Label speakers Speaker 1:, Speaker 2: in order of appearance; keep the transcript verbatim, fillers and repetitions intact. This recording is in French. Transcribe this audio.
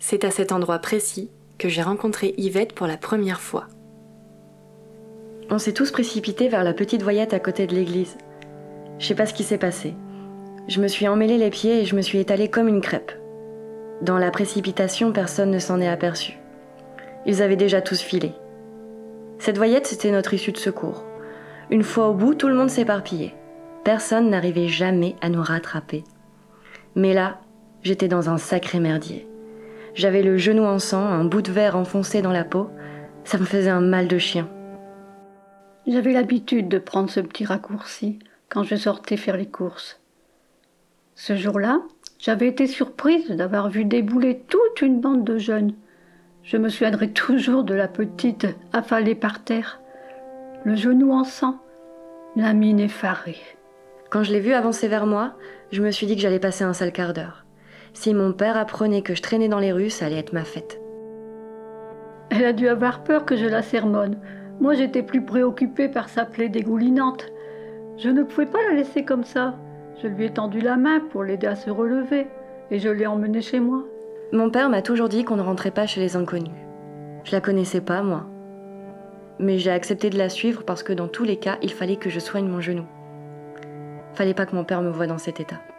Speaker 1: C'est à cet endroit précis que j'ai rencontré Yvette pour la première fois. On s'est tous précipités vers la petite voyette à côté de l'église. Je sais pas ce qui s'est passé. Je me suis emmêlé les pieds et je me suis étalée comme une crêpe. Dans la précipitation, personne ne s'en est aperçu. Ils avaient déjà tous filé. Cette voyette, c'était notre issue de secours. Une fois au bout, tout le monde s'éparpillait. Personne n'arrivait jamais à nous rattraper. Mais là, j'étais dans un sacré merdier. J'avais le genou en sang, un bout de verre enfoncé dans la peau. Ça me faisait un mal de chien.
Speaker 2: J'avais l'habitude de prendre ce petit raccourci quand je sortais faire les courses. Ce jour-là, j'avais été surprise d'avoir vu débouler toute une bande de jeunes. Je me souviendrai toujours de la petite affalée par terre, le genou en sang, la mine effarée.
Speaker 1: Quand je l'ai vue avancer vers moi, je me suis dit que j'allais passer un sale quart d'heure. Si mon père apprenait que je traînais dans les rues, ça allait être ma fête.
Speaker 2: Elle a dû avoir peur que je la sermonne. Moi, j'étais plus préoccupée par sa plaie dégoulinante. Je ne pouvais pas la laisser comme ça. Je lui ai tendu la main pour l'aider à se relever et je l'ai emmenée chez moi.
Speaker 1: Mon père m'a toujours dit qu'on ne rentrait pas chez les inconnus. Je la connaissais pas, moi. Mais j'ai accepté de la suivre parce que dans tous les cas, il fallait que je soigne mon genou. Fallait pas que mon père me voie dans cet état.